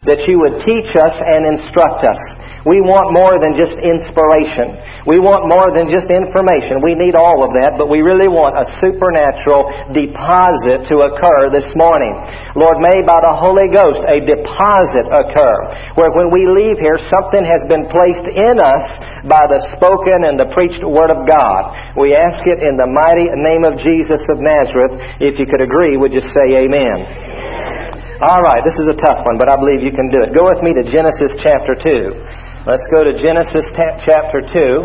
that You would teach us and instruct us. We want more than just inspiration. We want more than just information. We need all of that, but we really want a supernatural deposit to occur this morning. Lord, may by the Holy Ghost a deposit occur, where when we leave here, something has been placed in us by the spoken and the preached Word of God. We ask it in the mighty name of Jesus of Nazareth. If you could agree, would you say amen? All right, this is a tough one, but I believe you can do it. Go with me to Genesis chapter 2. Let's go to Genesis chapter 2.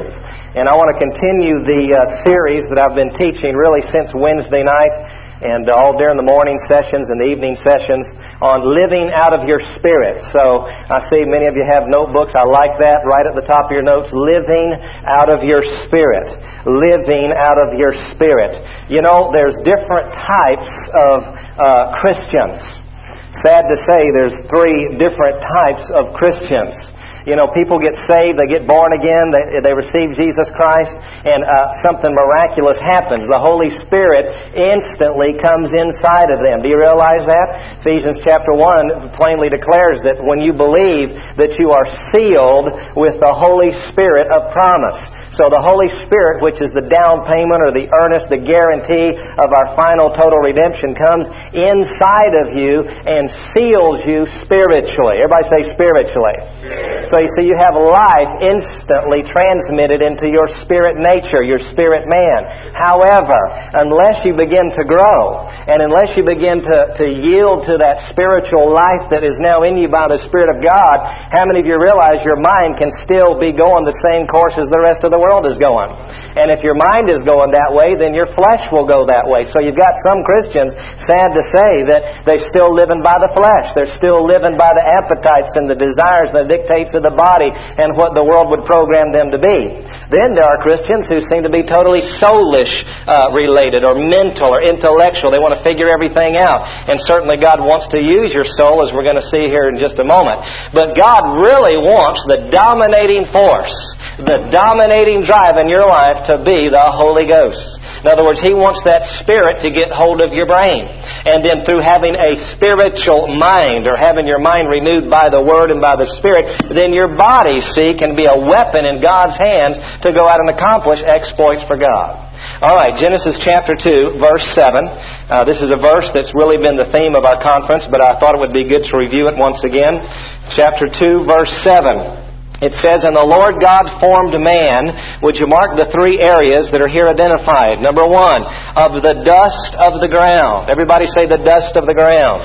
And I want to continue the series that I've been teaching really since Wednesday night and all during the morning sessions and the evening sessions on living out of your spirit. So I see many of you have notebooks. I like that. Right at the top of your notes, living out of your spirit. Living out of your spirit. You know, there's different types of Christians. Sad to say, there's 3 different types of Christians. You know, people get saved, they get born again, they receive Jesus Christ, and something miraculous happens. The Holy Spirit instantly comes inside of them. Do you realize that? Ephesians chapter 1 plainly declares that when you believe that you are sealed with the Holy Spirit of promise. So the Holy Spirit, which is the down payment or the earnest, the guarantee of our final total redemption, comes inside of you and seals you spiritually. Everybody say spiritually. So you see, you have life instantly transmitted into your spirit nature, your spirit man. However, unless you begin to grow, and unless you begin to yield to that spiritual life that is now in you by the Spirit of God, how many of you realize your mind can still be going the same course as the rest of the world is going? And if your mind is going that way, then your flesh will go that way. So you've got some Christians, sad to say, that they're still living by the flesh. They're still living by the appetites and the desires and the dictates of the body and what the world would program them to be. Then there are Christians who seem to be totally soulish related or mental or intellectual. They want to figure everything out. And certainly God wants to use your soul, as we're going to see here in just a moment. But God really wants the dominating force, the dominating drive in your life to be the Holy Ghost. In other words, He wants that Spirit to get hold of your brain. And then through having a spiritual mind, or having your mind renewed by the Word and by the Spirit, then your body, see, can be a weapon in God's hands to go out and accomplish exploits for God. All right, Genesis chapter 2, verse 7. This is a verse that's really been the theme of our conference, but I thought it would be good to review it once again. Chapter 2, verse 7. It says, "And the Lord God formed man." Would you mark the 3 areas that are here identified? Number 1, of the dust of the ground. Everybody say the dust of the ground.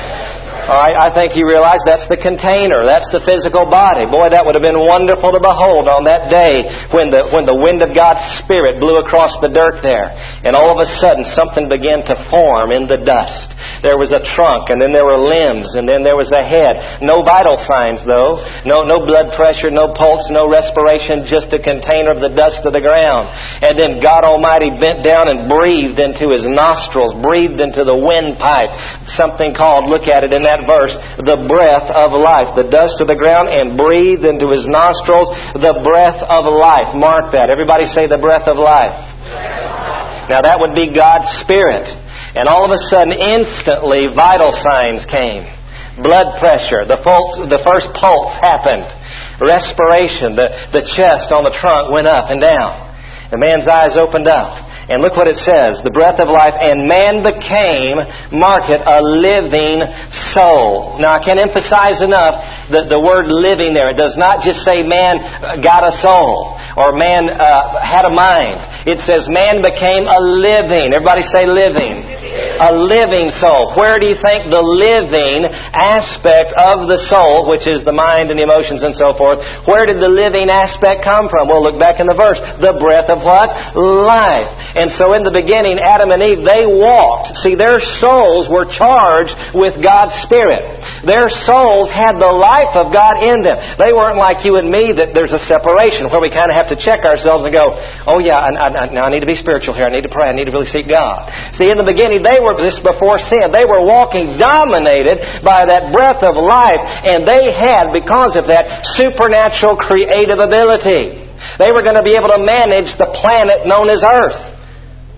All right, I think you realize that's the container. That's the physical body. Boy, that would have been wonderful to behold on that day when the wind of God's Spirit blew across the dirt there. And all of a sudden, something began to form in the dust. There was a trunk, and then there were limbs, and then there was a head. No vital signs, though. No blood pressure, no pulse, no respiration, just a container of the dust of the ground. And then God Almighty bent down and breathed into His nostrils, breathed into the windpipe, something called, look at it in that verse, the breath of life. The dust of the ground, and breathed into His nostrils the breath of life. Mark that. Everybody say the breath of life. Now that would be God's Spirit. And all of a sudden, instantly, vital signs came. Blood pressure. The first pulse happened. Respiration. The chest on the trunk went up and down. The man's eyes opened up. And look what it says, the breath of life, and man became, mark it, a living soul. Now I can't emphasize enough the word living there. It does not just say man got a soul, or man had a mind. It says man became a living. Everybody say living. A living soul. Where do you think the living aspect of the soul, which is the mind and the emotions and so forth, where did the living aspect come from? Well, look back in the verse. The breath of what? Life. And so in the beginning, Adam and Eve, they walked. See, their souls were charged with God's Spirit. Their souls had the life of God in them. They weren't like you and me, that there's a separation where we kind of have to check ourselves and go, oh yeah, now I need to be spiritual here. I need to pray. I need to really seek God. See, in the beginning, they were, this before sin, they were walking dominated by that breath of life, and they had, because of that, supernatural creative ability. They were going to be able to manage the planet known as Earth.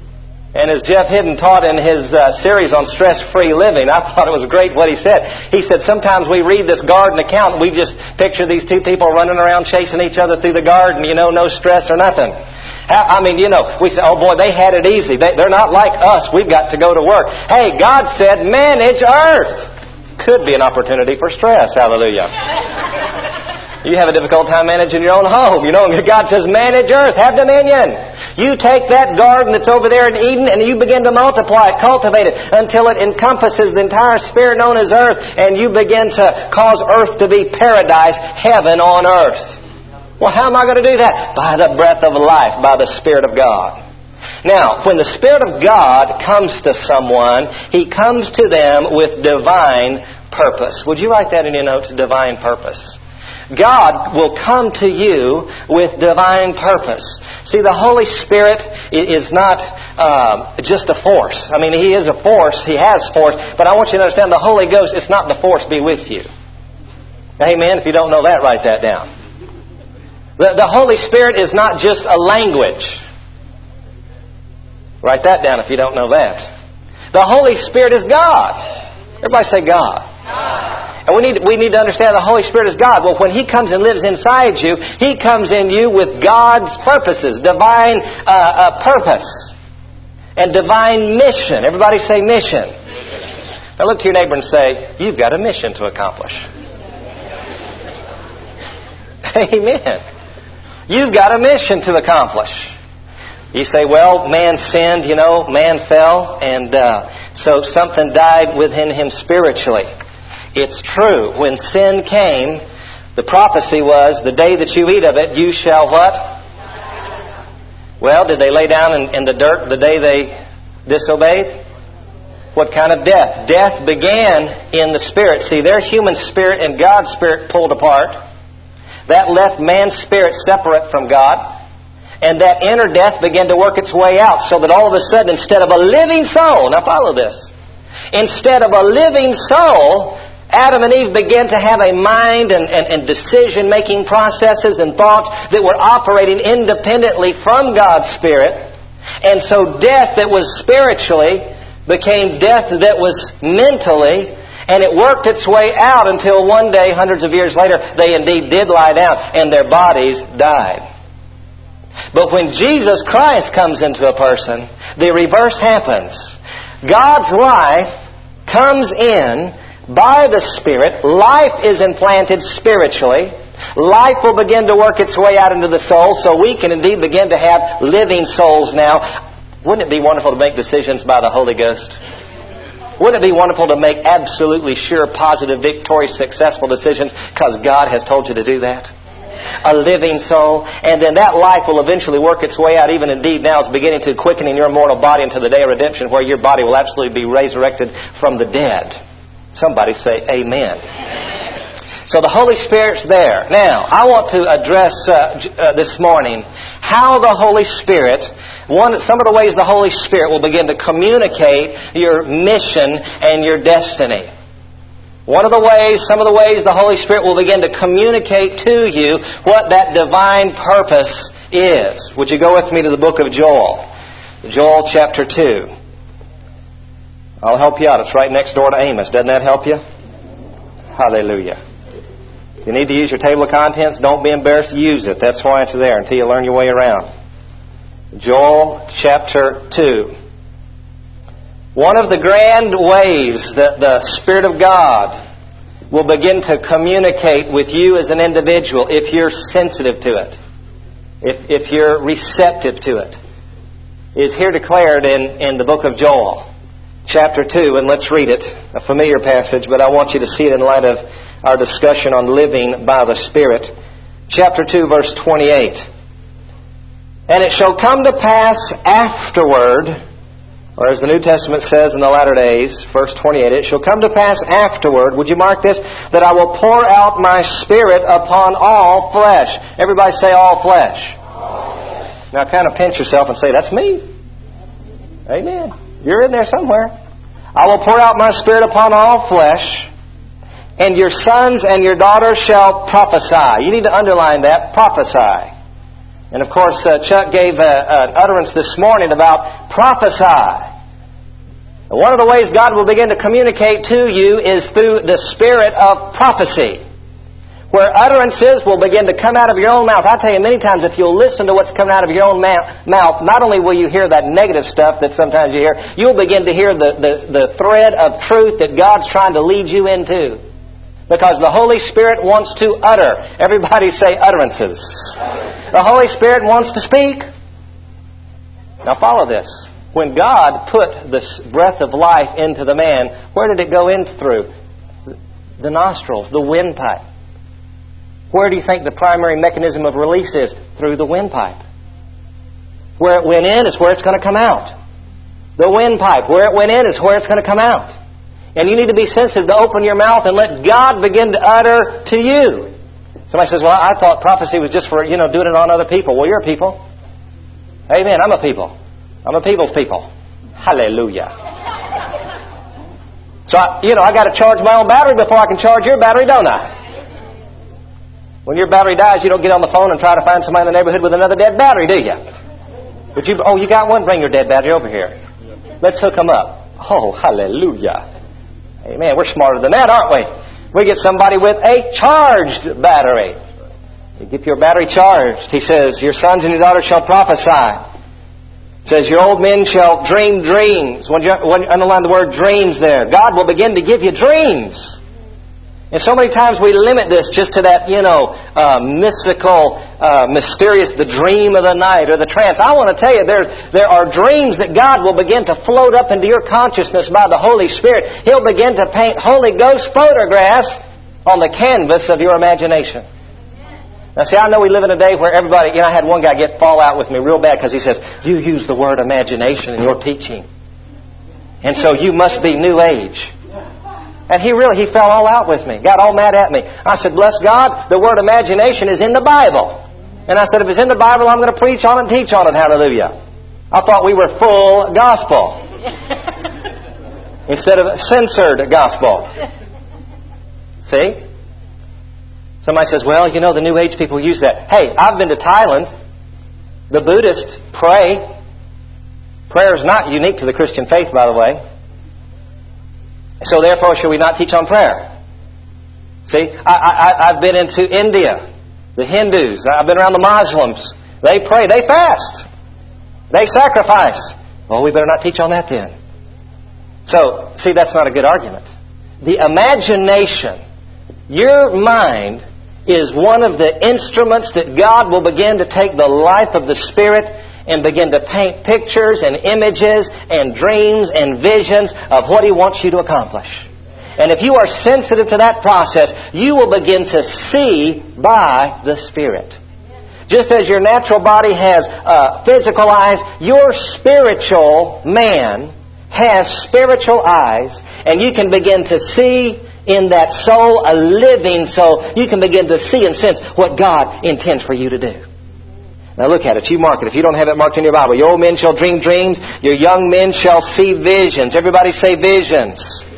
And as Jeff Hidden taught in his series on stress-free living, I thought it was great what he said. He said, sometimes we read this garden account and we just picture these two people running around chasing each other through the garden, no stress or nothing. We say, oh boy, they had it easy. They're not like us. We've got to go to work. Hey, God said, manage earth. Could be an opportunity for stress. Hallelujah. You have a difficult time managing your own home. God says, manage earth, have dominion. You take that garden that's over there in Eden and you begin to multiply it, cultivate it, until it encompasses the entire sphere known as earth, and you begin to cause earth to be paradise, heaven on earth. Well, how am I going to do that? By the breath of life, by the Spirit of God. Now, when the Spirit of God comes to someone, He comes to them with divine purpose. Would you write that in your notes, divine purpose? God will come to you with divine purpose. See, the Holy Spirit is not just a force. He is a force. He has force. But I want you to understand the Holy Ghost, it's not the force be with you. Amen? If you don't know that, write that down. The Holy Spirit is not just a language. Write that down if you don't know that. The Holy Spirit is God. Everybody say God. God. And we need to understand the Holy Spirit is God. Well, when He comes and lives inside you, He comes in you with God's purposes, divine purpose, and divine mission. Everybody say mission. Now look to your neighbor and say, you've got a mission to accomplish. Amen. You've got a mission to accomplish. You say, well, man sinned, man fell, and so something died within him spiritually. It's true. When sin came, the prophecy was, the day that you eat of it, you shall what? Well, did they lay down in the dirt the day they disobeyed? What kind of death? Death began in the spirit. See, their human spirit and God's spirit pulled apart. That left man's spirit separate from God. And that inner death began to work its way out, so that all of a sudden, instead of a living soul, now follow this, instead of a living soul, Adam and Eve began to have a mind and decision-making processes and thoughts that were operating independently from God's Spirit. And so death that was spiritually became death that was mentally, and it worked its way out until one day, hundreds of years later, they indeed did lie down and their bodies died. But when Jesus Christ comes into a person, the reverse happens. God's life comes in by the Spirit. Life is implanted spiritually. Life will begin to work its way out into the soul, so we can indeed begin to have living souls now. Wouldn't it be wonderful to make decisions by the Holy Ghost? Wouldn't it be wonderful to make absolutely sure, positive, victorious, successful decisions because God has told you to do that? A living soul, and then that life will eventually work its way out, even indeed now it's beginning to quicken in your mortal body until the day of redemption, where your body will absolutely be resurrected from the dead. Somebody say amen. So the Holy Spirit's there. Now, I want to address this morning how the Holy Spirit, some of the ways the Holy Spirit will begin to communicate your mission and your destiny. Some of the ways the Holy Spirit will begin to communicate to you what that divine purpose is. Would you go with me to the book of Joel? Joel chapter 2. I'll help you out. It's right next door to Amos. Doesn't that help you? Hallelujah. If you need to use your table of contents, don't be embarrassed to use it. That's why it's there until you learn your way around. Joel chapter 2. One of the grand ways that the Spirit of God will begin to communicate with you as an individual, if you're sensitive to it, if you're receptive to it, is here declared in the book of Joel. Chapter 2, and let's read it. A familiar passage, but I want you to see it in light of our discussion on living by the Spirit. Chapter 2, verse 28. And it shall come to pass afterward, or as the New Testament says in the latter days, verse 28, it shall come to pass afterward, would you mark this, that I will pour out my Spirit upon all flesh. Everybody say all flesh. All flesh. Now kind of pinch yourself and say, that's me. Amen. You're in there somewhere. I will pour out my Spirit upon all flesh, and your sons and your daughters shall prophesy. You need to underline that, prophesy. And of course, Chuck gave an utterance this morning about prophesy. One of the ways God will begin to communicate to you is through the spirit of prophecy, where utterances will begin to come out of your own mouth. I tell you, many times if you'll listen to what's coming out of your own mouth, not only will you hear that negative stuff that sometimes you hear, you'll begin to hear the thread of truth that God's trying to lead you into. Because the Holy Spirit wants to utter. Everybody say utterances. The Holy Spirit wants to speak. Now follow this. When God put this breath of life into the man, where did it go in through? The nostrils, the windpipe. Where do you think the primary mechanism of release is? Through the windpipe. Where it went in is where it's going to come out. The windpipe, where it went in is where it's going to come out. And you need to be sensitive to open your mouth and let God begin to utter to you. Somebody says, well, I thought prophecy was just for, doing it on other people. Well, you're a people. Amen. I'm a people. I'm a people's people. Hallelujah. So, I got to charge my own battery before I can charge your battery, don't I? When your battery dies, you don't get on the phone and try to find somebody in the neighborhood with another dead battery, do you? But you got one? Bring your dead battery over here. Let's hook them up. Oh, hallelujah. Amen. We're smarter than that, aren't we? We get somebody with a charged battery. You get your battery charged. He says, your sons and your daughters shall prophesy. It says, your old men shall dream dreams. When you underline the word dreams there, God will begin to give you dreams. And so many times we limit this just to that, mystical, mysterious, the dream of the night or the trance. I want to tell you, there are dreams that God will begin to float up into your consciousness by the Holy Spirit. He'll begin to paint Holy Ghost photographs on the canvas of your imagination. Now see, I know we live in a day where everybody, I had one guy fall out with me real bad because he says, you use the word imagination in your teaching. And so you must be New Age. And he fell all out with me. Got all mad at me. I said, bless God, the word imagination is in the Bible. And I said, if it's in the Bible, I'm going to preach on it and teach on it. Hallelujah. I thought we were full gospel. Instead of censored gospel. See? Somebody says, well, the New Age people use that. Hey, I've been to Thailand. The Buddhists pray. Prayer is not unique to the Christian faith, by the way. So therefore, should we not teach on prayer? See, I've been into India, the Hindus. I've been around the Muslims. They pray. They fast. They sacrifice. Well, we better not teach on that then. So, see, that's not a good argument. The imagination, your mind, is one of the instruments that God will begin to take the life of the Spirit and begin to paint pictures and images and dreams and visions of what He wants you to accomplish. And if you are sensitive to that process, you will begin to see by the Spirit. Just as your natural body has physical eyes, your spiritual man has spiritual eyes, and you can begin to see in that soul, a living soul. You can begin to see and sense what God intends for you to do. Now look at it. You mark it. If you don't have it marked in your Bible, your old men shall dream dreams. Your young men shall see visions. Everybody say visions.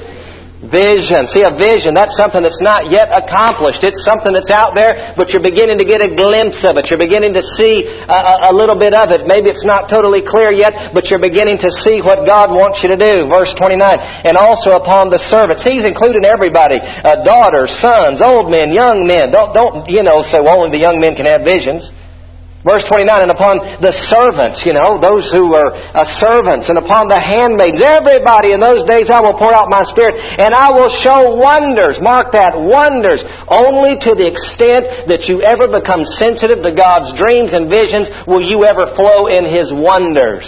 Vision. See, a vision, that's something that's not yet accomplished. It's something that's out there, but you're beginning to get a glimpse of it. You're beginning to see a little bit of it. Maybe it's not totally clear yet, but you're beginning to see what God wants you to do. Verse 29. And also upon the servants. See, He's including everybody. Daughters, sons, old men, young men. Don't say, well, only the young men can have visions. Verse 29, and upon the servants, those who are servants, and upon the handmaids, everybody in those days I will pour out my Spirit, and I will show wonders. Mark that, wonders. Only to the extent that you ever become sensitive to God's dreams and visions will you ever flow in His wonders.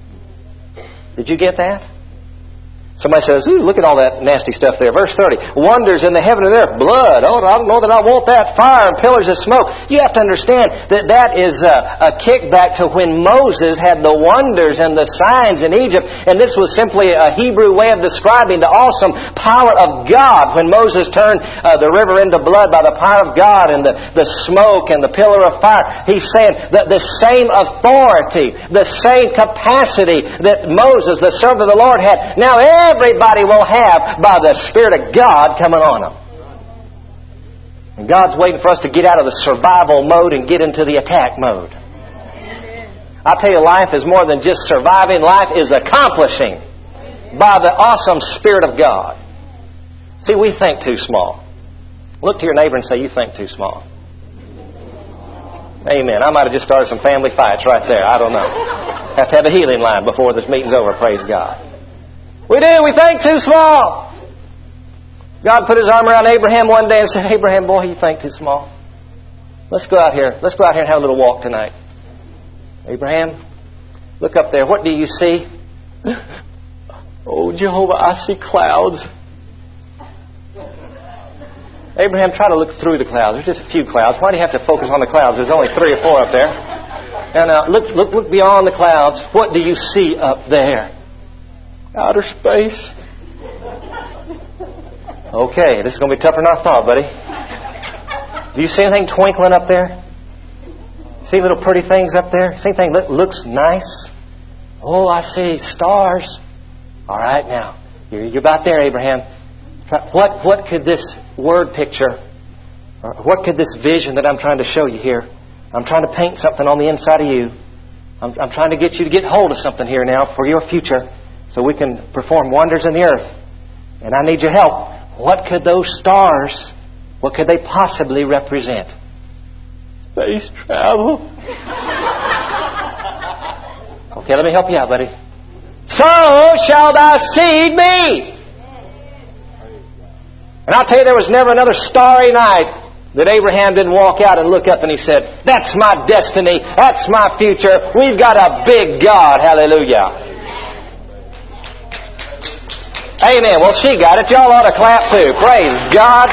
Did you get that? Somebody says, ooh, look at all that nasty stuff there. Verse 30, wonders in the heaven and earth, blood. Oh, I don't know that I want that. Fire and pillars of smoke. You have to understand that is a kickback to when Moses had the wonders and the signs in Egypt. And this was simply a Hebrew way of describing the awesome power of God when Moses turned the river into blood by the power of God and the smoke and the pillar of fire. He's saying that the same authority, the same capacity that Moses, the servant of the Lord, had, now everybody will have by the Spirit of God coming on them. And God's waiting for us to get out of the survival mode and get into the attack mode. I tell you, life is more than just surviving. Life is accomplishing by the awesome Spirit of God. See, we think too small. Look to your neighbor and say, you think too small. Amen. I might have just started some family fights right there. I don't know. Have to have a healing line before this meeting's over. Praise God. We do. We think too small. God put His arm around Abraham one day and said, Abraham, boy, you think too small. Let's go out here. Let's go out here and have a little walk tonight. Abraham, look up there. What do you see? Oh, Jehovah, I see clouds. Abraham, try to look through the clouds. There's just a few clouds. Why do you have to focus on the clouds? There's only 3 or 4 up there. Now, look beyond the clouds. What do you see up there? Outer space. Okay, this is going to be tougher than I thought, buddy. Do you see anything twinkling up there? See little pretty things up there? See anything that looks nice? Oh, I see stars. All right, now, you're about there, Abraham. What could this word picture, or what could this vision that I'm trying to show you here? I'm trying to paint something on the inside of you. I'm trying to get you to get hold of something here now for your future so we can perform wonders in the earth. And I need your help. What could those stars, what could they possibly represent? Space travel. Okay, let me help you out, buddy. So shall thy seed be. And I'll tell you, there was never another starry night that Abraham didn't walk out and look up and he said, that's my destiny. That's my future. We've got a big God. Hallelujah. Amen. Well, she got it. Y'all ought to clap too. Praise God.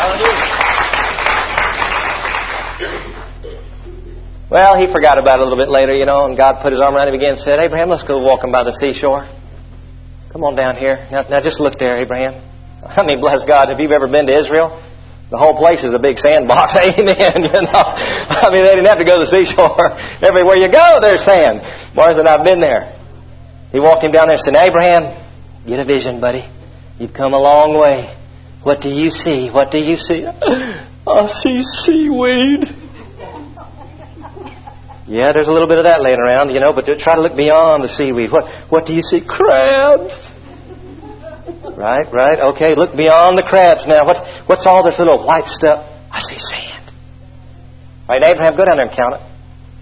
Well, he forgot about it a little bit later, and God put His arm around him again and said, Abraham, let's go walking by the seashore. Come on down here. Now just look there, Abraham. I mean, bless God, if you've ever been to Israel, the whole place is a big sandbox. Amen. I mean, they didn't have to go to the seashore. Everywhere you go, there's sand. More than I've been there. He walked him down there and said, Abraham, get a vision, buddy. You've come a long way. What do you see? What do you see? I see seaweed. Yeah, there's a little bit of that laying around, but try to look beyond the seaweed. What do you see? Crabs. Right. Okay, look beyond the crabs now. What's all this little white stuff? I see sand. All right, Abraham, go down there and count it.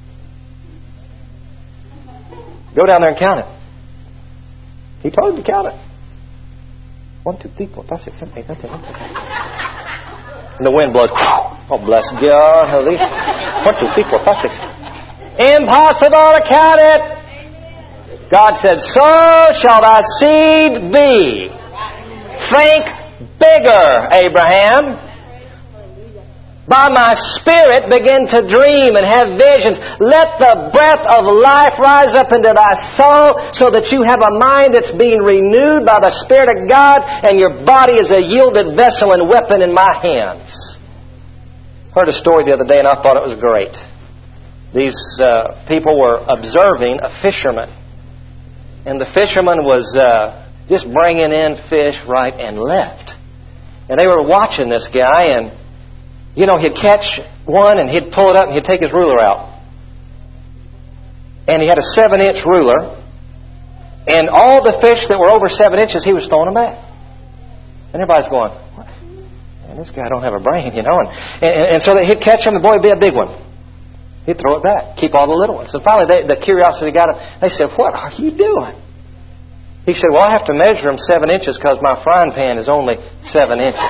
Go down there and count it. He told him to count it. 1, 2, 3, 4, 5, 6, 7, 8, 9, 10, 11, 12. And the wind blows. Oh, bless God. Hallelujah. 1, 2, 3, 4, 5, 6. Impossible to count it. God said, so shall thy seed be. Think bigger, Abraham. By my Spirit begin to dream and have visions. Let the breath of life rise up into thy soul so that you have a mind that's being renewed by the Spirit of God and your body is a yielded vessel and weapon in my hands. Heard a story the other day and I thought it was great. These people were observing a fisherman. And the fisherman was just bringing in fish right and left. And they were watching this guy and, he'd catch one and he'd pull it up and he'd take his ruler out. And he had a 7-inch ruler. And all the fish that were over 7 inches, he was throwing them back. And everybody's going, what? Man, this guy don't have a brain, And so he'd catch them, the boy would be a big one. He'd throw it back, keep all the little ones. So finally, the curiosity got him. They said, what are you doing? He said, well, I have to measure them 7 inches because my frying pan is only 7 inches.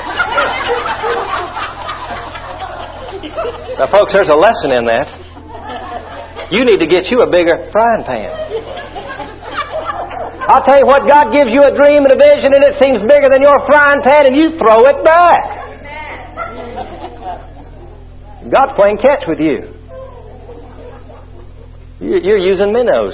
Now, folks, there's a lesson in that. You need to get you a bigger frying pan. I'll tell you what, God gives you a dream and a vision and it seems bigger than your frying pan and you throw it back. God's playing catch with you. You're using minnows.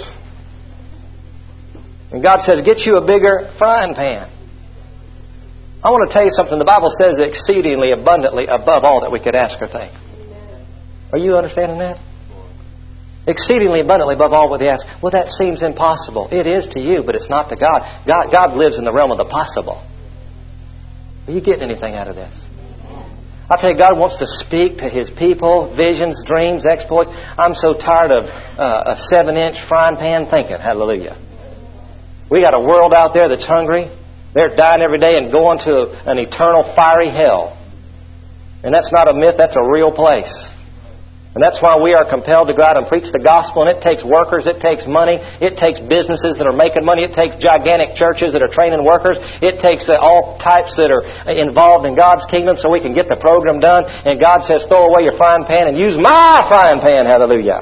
And God says, get you a bigger frying pan. I want to tell you something. The Bible says exceedingly abundantly above all that we could ask or think. Are you understanding that? Exceedingly abundantly above all what they ask. Well, that seems impossible. It is to you, but it's not to God. God lives in the realm of the possible. Are you getting anything out of this? I tell you, God wants to speak to His people, visions, dreams, exploits. I'm so tired of a 7-inch frying pan thinking. Hallelujah. We got a world out there that's hungry. They're dying every day and going to an eternal fiery hell. And that's not a myth, that's a real place. And that's why we are compelled to go out and preach the gospel. And it takes workers, it takes money, it takes businesses that are making money, it takes gigantic churches that are training workers, it takes all types that are involved in God's kingdom so we can get the program done. And God says, throw away your frying pan and use my frying pan. Hallelujah.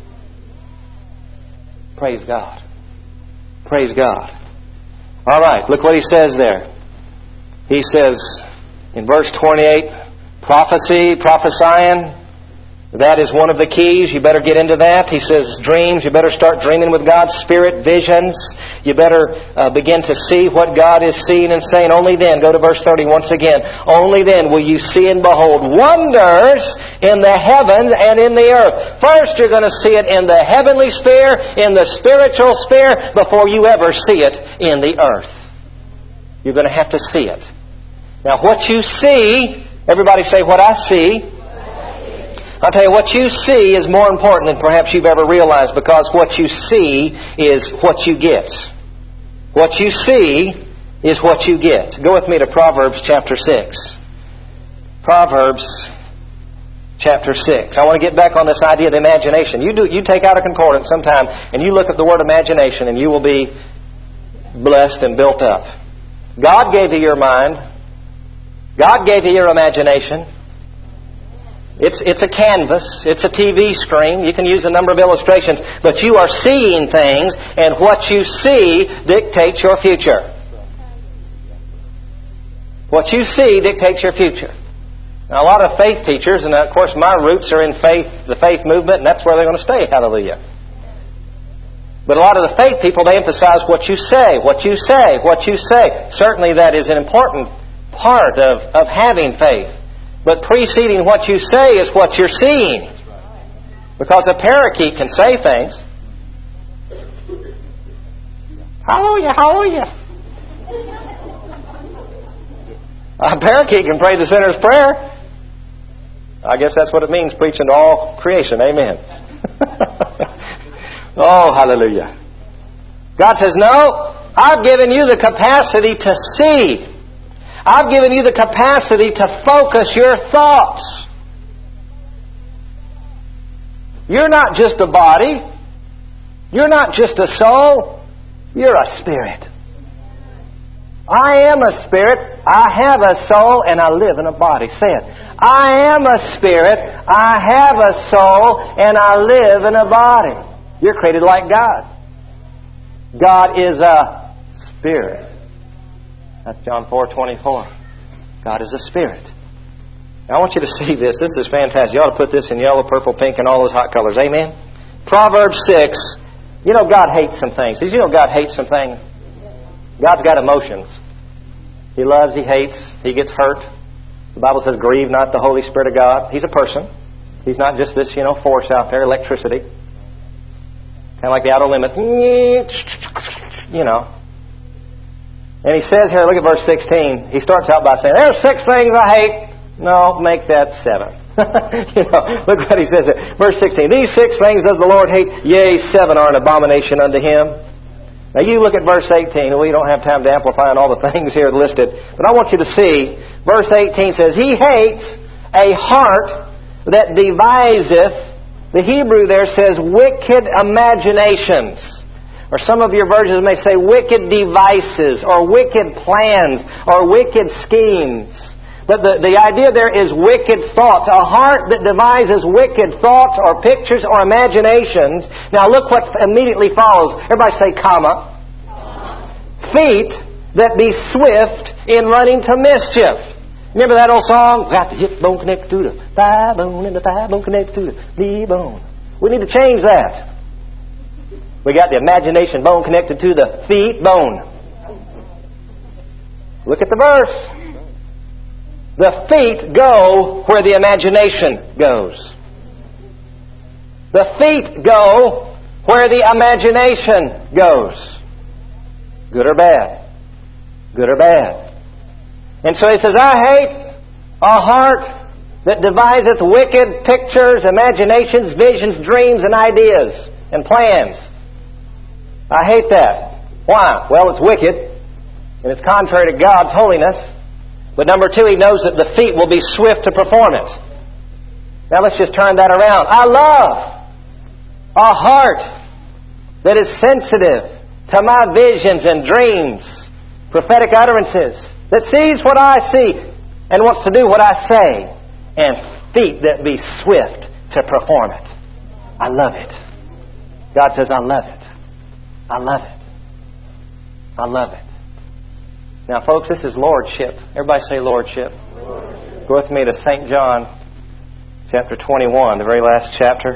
Praise God. Praise God. All right, look what He says there. He says in verse 28, prophesying. That is one of the keys. You better get into that. He says dreams. You better start dreaming with God's Spirit, visions. You better begin to see what God is seeing and saying. Only then, go to verse 30 once again, only then will you see and behold wonders in the heavens and in the earth. First, you're going to see it in the heavenly sphere, in the spiritual sphere, before you ever see it in the earth. You're going to have to see it. Now, what you see, everybody say, what I see. I'll tell you, what you see is more important than perhaps you've ever realized, because what you see is what you get. What you see is what you get. Go with me to Proverbs chapter 6. Proverbs chapter 6. I want to get back on this idea of the imagination. You take out a concordance sometime and you look at the word imagination and you will be blessed and built up. God gave you your mind. God gave you your imagination. It's a canvas. It's a TV screen. You can use a number of illustrations. But you are seeing things, and what you see dictates your future. What you see dictates your future. Now, a lot of faith teachers, and of course my roots are in faith, the faith movement, and that's where they're going to stay. Hallelujah. But a lot of the faith people, they emphasize what you say, what you say, what you say. Certainly that is an important part of having faith. But preceding what you say is what you're seeing. Because a parakeet can say things. Hallelujah, hallelujah. A parakeet can pray the sinner's prayer. I guess that's what it means, preaching to all creation. Amen. Oh, hallelujah. God says, no, I've given you the capacity to see. I've given you the capacity to focus your thoughts. You're not just a body. You're not just a soul. You're a spirit. I am a spirit. I have a soul, and I live in a body. Say it. I am a spirit. I have a soul, and I live in a body. You're created like God. God is a spirit. That's John 4:24. God is a spirit. Now, I want you to see this. This is fantastic. You ought to put this in yellow, purple, pink, and all those hot colors. Amen? Proverbs 6. You know God hates some things. Did you know God hates some things? God's got emotions. He loves, He hates, He gets hurt. The Bible says, grieve not the Holy Spirit of God. He's a person. He's not just this, force out there, electricity. Kind of like the outer limit. And he says here, look at verse 16. He starts out by saying, there's 6 things I hate. No, make that 7. Look what he says here. Verse 16. These 6 things does the Lord hate. Yea, 7 are an abomination unto Him. Now you look at verse 18. We don't have time to amplify on all the things here listed. But I want you to see, verse 18 says, He hates a heart that deviseth. The Hebrew there says, wicked imaginations. Or some of your versions may say wicked devices, or wicked plans, or wicked schemes. But the idea there is wicked thoughts. A heart that devises wicked thoughts, or pictures, or imaginations. Now look what immediately follows. Everybody say, comma. Feet that be swift in running to mischief. Remember that old song? Got the hip bone connected to the thigh bone, and the thigh bone connected to the knee bone. We need to change that. We got the imagination bone connected to the feet bone. Look at the verse. The feet go where the imagination goes. The feet go where the imagination goes. Good or bad? Good or bad? And so he says, I hate a heart that deviseth wicked pictures, imaginations, visions, dreams, and ideas, and plans. I hate that. Why? Well, it's wicked, and it's contrary to God's holiness. But number two, he knows that the feet will be swift to perform it. Now let's just turn that around. I love a heart that is sensitive to my visions and dreams, prophetic utterances, that sees what I see and wants to do what I say, and feet that be swift to perform it. I love it. God says, I love it. I love it. I love it. Now, folks, this is lordship. Everybody say lordship. Lordship. Go with me to St. John, chapter 21, the very last chapter.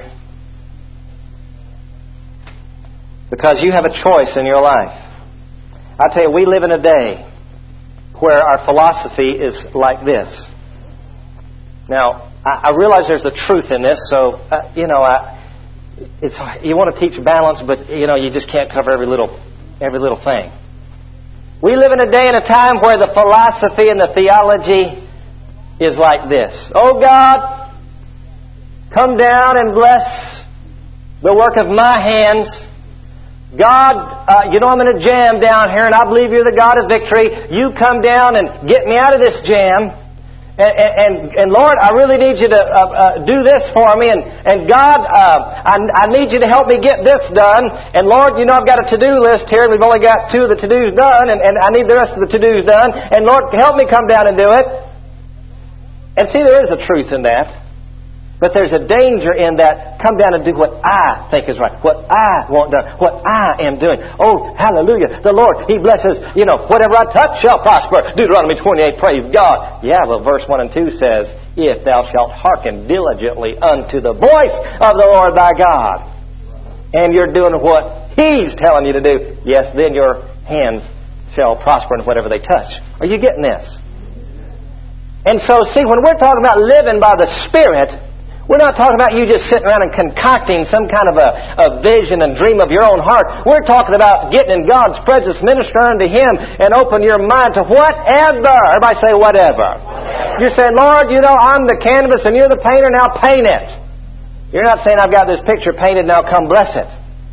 Because you have a choice in your life. I tell you, we live in a day where our philosophy is like this. Now, I realize there's a truth in this, so, it's hard. You want to teach balance, but, you just can't cover every little thing. We live in a day and a time where the philosophy and the theology is like this. Oh, God, come down and bless the work of my hands. God, I'm in a jam down here, and I believe you're the God of victory. You come down and get me out of this jam. And Lord, I really need you to do this for me. And God, I need you to help me get this done. And Lord, I've got a to-do list here, and we've only got 2 of the to-dos done, and I need the rest of the to-dos done. And Lord, help me come down and do it. And see, there is a truth in that. But there's a danger in that. Come down and do what I think is right. What I want done. What I am doing. Oh, hallelujah. The Lord, He blesses, whatever I touch shall prosper. Deuteronomy 28, praise God. Yeah, well, verse 1 and 2 says, if thou shalt hearken diligently unto the voice of the Lord thy God, and you're doing what He's telling you to do, yes, then your hands shall prosper in whatever they touch. Are you getting this? And so, see, when we're talking about living by the Spirit, we're not talking about you just sitting around and concocting some kind of a vision and dream of your own heart. We're talking about getting in God's presence, ministering to Him, and open your mind to whatever. Everybody say whatever. You're saying, Lord, I'm the canvas and you're the painter, now paint it. You're not saying, I've got this picture painted, now come bless it.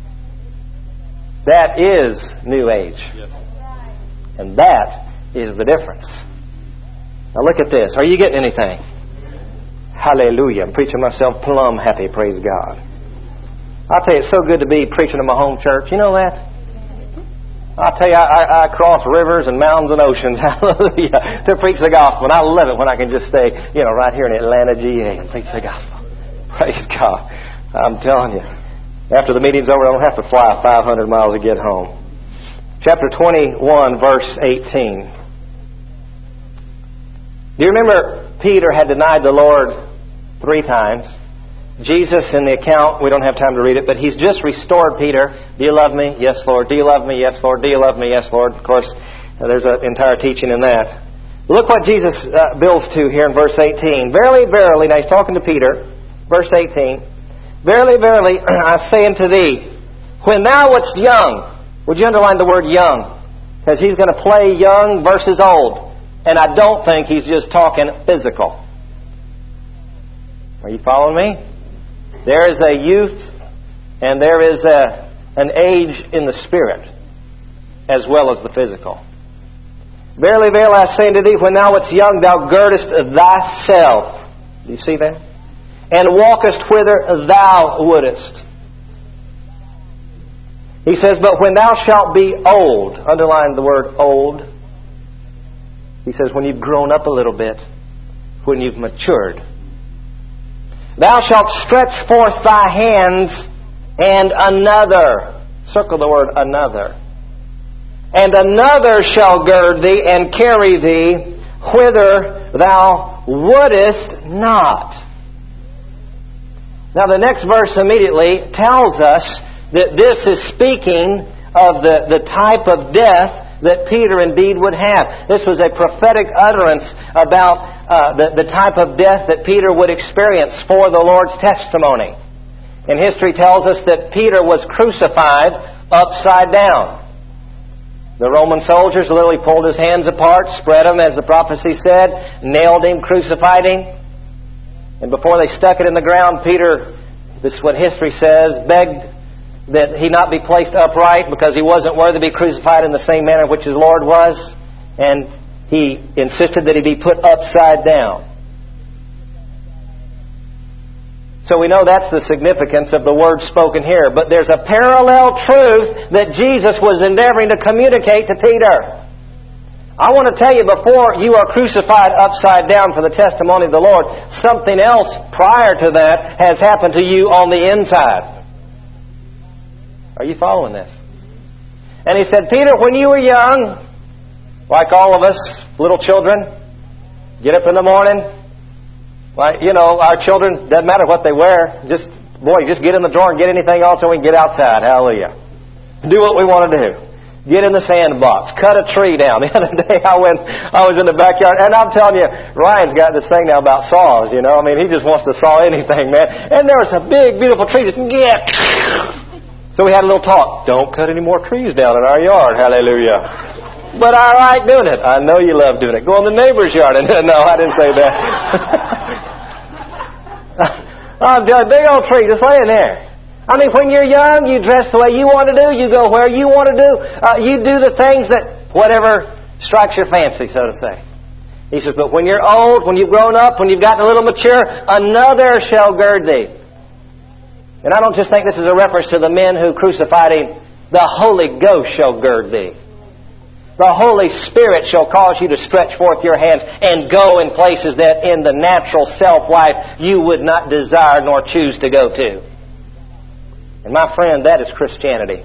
That is New Age. And that is the difference. Now look at this. Are you getting anything? Hallelujah. I'm preaching myself plumb happy, praise God. I'll tell you, it's so good to be preaching in my home church. You know that? I'll tell you, I cross rivers and mountains and oceans, hallelujah, to preach the gospel. And I love it when I can just stay, right here in Atlanta, GA, and preach the gospel. Praise God. I'm telling you. After the meeting's over, I don't have to fly 500 miles to get home. Chapter 21, verse 18. Do you remember Peter had denied the Lord 3 times? Jesus, in the account, we don't have time to read it, but He's just restored Peter. Do you love me? Yes, Lord. Do you love me? Yes, Lord. Do you love me? Yes, Lord. Of course, there's an entire teaching in that. Look what Jesus builds to here in verse 18. Verily, verily, now He's talking to Peter, verse 18. Verily, verily, I say unto thee, when thou wast young, would you underline the word young? Because He's going to play young versus old. And I don't think He's just talking physical. Are you following me? There is a youth and there is an age in the spirit as well as the physical. Verily, verily, I say unto thee, when thou wast young, thou girdest thyself. Do you see that? And walkest whither thou wouldest. He says, but when thou shalt be old, underline the word old. He says, when you've grown up a little bit, when you've matured, thou shalt stretch forth thy hands, and another, circle the word another, and another shall gird thee and carry thee whither thou wouldest not. Now the next verse immediately tells us that this is speaking of the type of death that Peter indeed would have. This was a prophetic utterance about the type of death that Peter would experience for the Lord's testimony. And history tells us that Peter was crucified upside down. The Roman soldiers literally pulled his hands apart, spread them as the prophecy said, nailed him, crucified him. And before they stuck it in the ground, Peter, this is what history says, begged that he not be placed upright because he wasn't worthy to be crucified in the same manner which his Lord was. And he insisted that he be put upside down. So we know that's the significance of the words spoken here. But there's a parallel truth that Jesus was endeavoring to communicate to Peter. I want to tell you, before you are crucified upside down for the testimony of the Lord, something else prior to that has happened to you on the inside. Are you following this? And he said, Peter, when you were young, like all of us, little children, get up in the morning. Like, our children, doesn't matter what they wear. Just get in the drawer and get anything else and we can get outside. Hallelujah. Do what we want to do. Get in the sandbox. Cut a tree down. The other day I was in the backyard, and I'm telling you, Ryan's got this thing now about saws, I mean, he just wants to saw anything, man. And there was a big, beautiful tree. Just, So we had a little talk. Don't cut any more trees down in our yard. Hallelujah. But I like doing it. I know you love doing it. Go in the neighbor's yard. No, I didn't say that. I'm telling you, big old tree just laying there. I mean, when you're young, you dress the way you want to do. You go where you want to do. You do the things that, whatever strikes your fancy, so to say. He says, but when you're old, when you've grown up, when you've gotten a little mature, another shall gird thee. And I don't just think this is a reference to the men who crucified Him. The Holy Ghost shall gird thee. The Holy Spirit shall cause you to stretch forth your hands and go in places that in the natural self-life you would not desire nor choose to go to. And my friend, that is Christianity.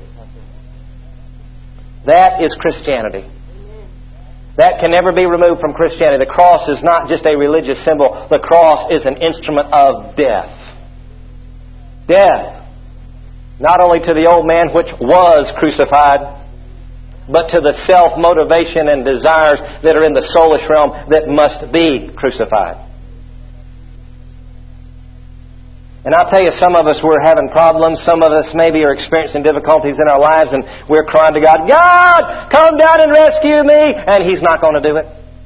That is Christianity. That can never be removed from Christianity. The cross is not just a religious symbol. The cross is an instrument of death. Death. Not only to the old man which was crucified, but to the self-motivation and desires that are in the soulish realm that must be crucified. And I'll tell you, some of us, we're having problems. Some of us maybe are experiencing difficulties in our lives, and we're crying to God, God, come down and rescue me! And He's not going to do it.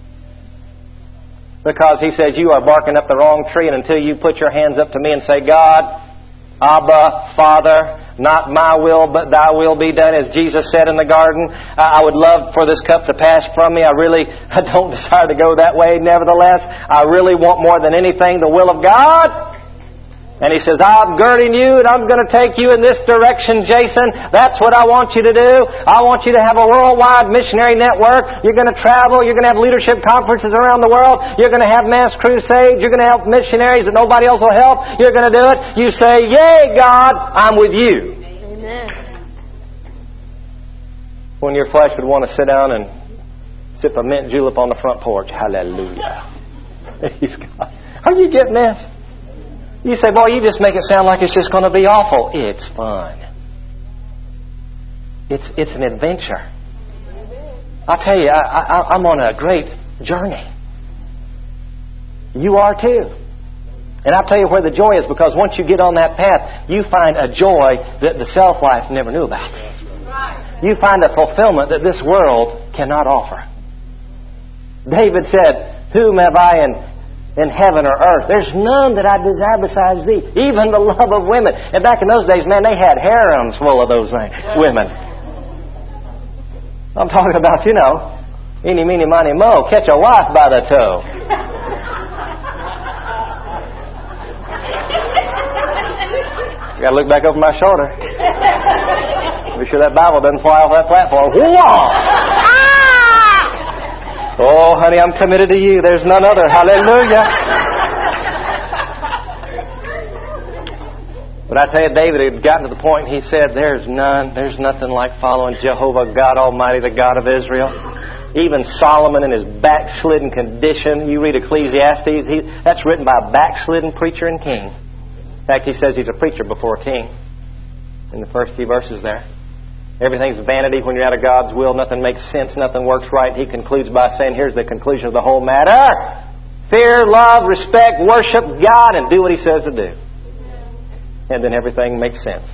Because He says, you are barking up the wrong tree, and until you put your hands up to me and say, God, Abba, Father, not my will, but Thy will be done, as Jesus said in the garden. I would love for this cup to pass from me. I don't desire to go that way. Nevertheless, I really want more than anything the will of God. And He says, I'm girding you and I'm going to take you in this direction, Jason. That's what I want you to do. I want you to have a worldwide missionary network. You're going to travel. You're going to have leadership conferences around the world. You're going to have mass crusades. You're going to help missionaries that nobody else will help. You're going to do it. You say, yay, God, I'm with you. Amen. When your flesh would want to sit down and sip a mint julep on the front porch. Hallelujah. Praise God. Are you getting this? You say, boy, you just make it sound like it's just going to be awful. It's fun. It's an adventure. I'll tell you, I'm on a great journey. You are too. And I'll tell you where the joy is, because once you get on that path, you find a joy that the self-life never knew about. You find a fulfillment that this world cannot offer. David said, whom have I in heaven or earth? There's none that I desire besides thee. Even the love of women. And back in those days, man, they had harems full of those women. I'm talking about, eeny, meeny, miny, mo, catch a wife by the toe. Got to look back over my shoulder. Be sure that Bible doesn't fly off that platform. Whoa! Oh, honey, I'm committed to you. There's none other. Hallelujah. But I tell you, David had gotten to the point, he said, there's nothing like following Jehovah God Almighty, the God of Israel. Even Solomon in his backslidden condition, you read Ecclesiastes, that's written by a backslidden preacher and king. In fact, he says he's a preacher before a king in the first few verses there. Everything's vanity when you're out of God's will. Nothing makes sense. Nothing works right. He concludes by saying, here's the conclusion of the whole matter. Fear, love, respect, worship God, and do what He says to do. And then everything makes sense.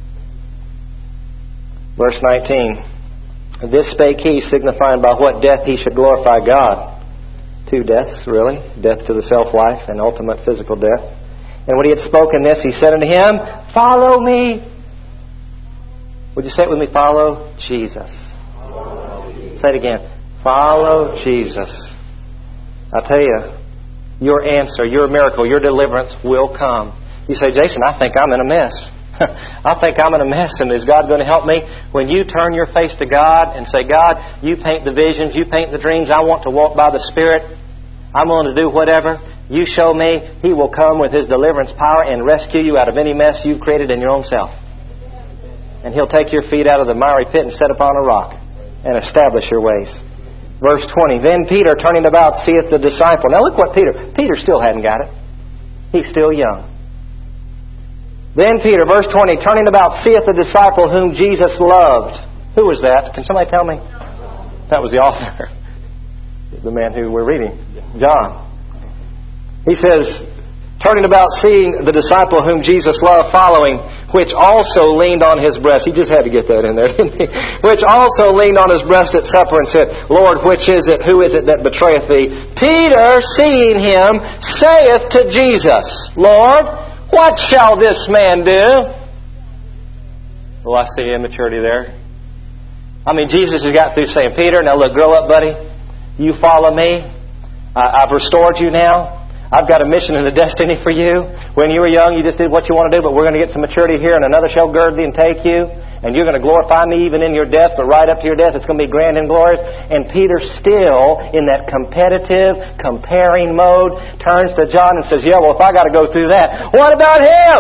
Verse 19. This spake he, signifying by what death he should glorify God. Two deaths, really. Death to the self-life and ultimate physical death. And when he had spoken this, he said unto him, Follow me. Would you say it with me? Follow Jesus. Say it again. Follow Jesus. I tell you, your answer, your miracle, your deliverance will come. You say, Jason, I think I'm in a mess. I think I'm in a mess, and is God going to help me? When you turn your face to God and say, God, you paint the visions, you paint the dreams, I want to walk by the Spirit, I'm willing to do whatever, you show me, He will come with His deliverance power and rescue you out of any mess you've created in your own self. And He'll take your feet out of the miry pit and set upon a rock and establish your ways. Verse 20, Then Peter, turning about, seeth the disciple. Now look what Peter still hadn't got it. He's still young. Then Peter, verse 20, turning about, seeth the disciple whom Jesus loved. Who was that? Can somebody tell me? That was the author. The man who we're reading. John. He says, turning about, seeing the disciple whom Jesus loved following, which also leaned on his breast. He just had to get that in there, didn't he? Which also leaned on his breast at supper and said, Lord, which is it? Who is it that betrayeth thee? Peter, seeing him, saith to Jesus, Lord, what shall this man do? Well, I see immaturity there. I mean, Jesus has got through saying, Peter, now look, grow up, buddy. You follow me. I've restored you now. I've got a mission and a destiny for you. When you were young, you just did what you want to do, but we're going to get some maturity here, and another shall gird thee and take you. And you're going to glorify me even in your death, but right up to your death, it's going to be grand and glorious. And Peter, still in that competitive, comparing mode, turns to John and says, yeah, well, if I got to go through that, what about him?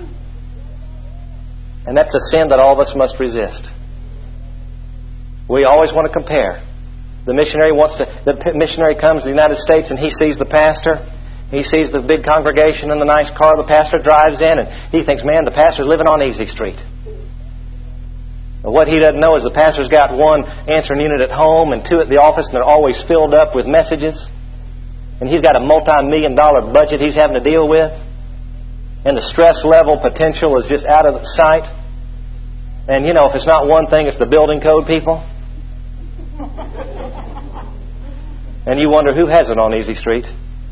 And that's a sin that all of us must resist. We always want to compare. The missionary comes to the United States and he sees the pastor. He sees the big congregation in the nice car the pastor drives in, and he thinks, man, the pastor's living on Easy Street. But what he doesn't know is the pastor's got one answering unit at home and two at the office, and they're always filled up with messages. And he's got a multi-million-dollar budget he's having to deal with. And the stress level potential is just out of sight. And you know, if it's not one thing, it's the building code people. And you wonder who has it on Easy Street.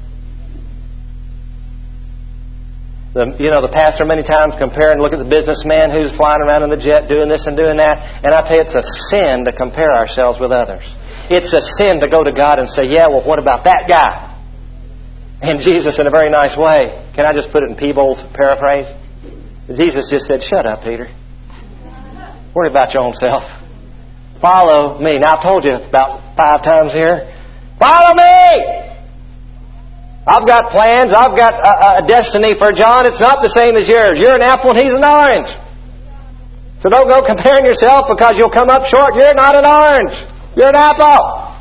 The pastor many times compare and look at the businessman who's flying around in the jet doing this and doing that. And I tell you, it's a sin to compare ourselves with others. It's a sin to go to God and say, yeah, well, what about that guy? And Jesus, in a very nice way, can I just put it in Peebles' paraphrase? Jesus just said, shut up, Peter. Worry about your own self. Follow me. Now, I've told you about 5 times here. Follow me! I've got plans. I've got a destiny for John. It's not the same as yours. You're an apple and he's an orange. So don't go comparing yourself because you'll come up short. You're not an orange. You're an apple.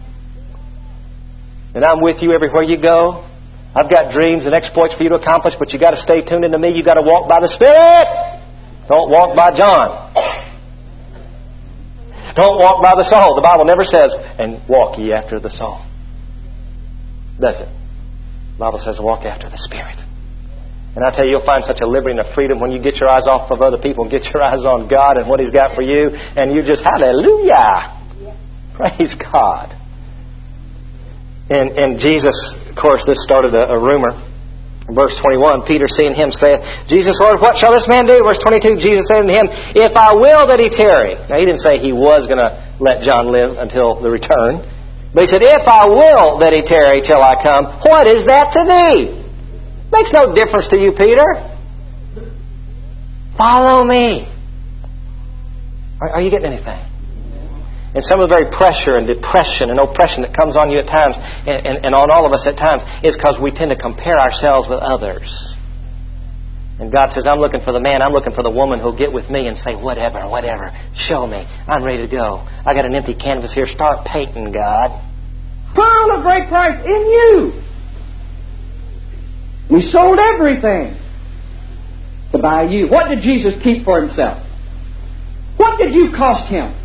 And I'm with you everywhere you go. I've got dreams and exploits for you to accomplish, but you've got to stay tuned into me. You've got to walk by the Spirit. Don't walk by John. Don't walk by the soul. The Bible never says, and walk ye after the soul. Does it? The Bible says, walk after the Spirit. And I tell you, you'll find such a liberty and a freedom when you get your eyes off of other people and get your eyes on God and what He's got for you. And you just, hallelujah! Praise God. And Jesus, of course, this started a rumor. Verse 21, Peter seeing him saith, Jesus, Lord, what shall this man do? Verse 22, Jesus said unto him, if I will that he tarry. Now, he didn't say he was going to let John live until the return. But he said, if I will that he tarry till I come, what is that to thee? Makes no difference to you, Peter. Follow me. Are you getting anything? And some of the very pressure and depression and oppression that comes on you at times, and on all of us at times, is because we tend to compare ourselves with others. And God says, I'm looking for the man, I'm looking for the woman who'll get with me and say, whatever, show me. I'm ready to go. I got an empty canvas here. Start painting, God. Found a great price in you. We sold everything to buy you. What did Jesus keep for Himself? What did you cost Him?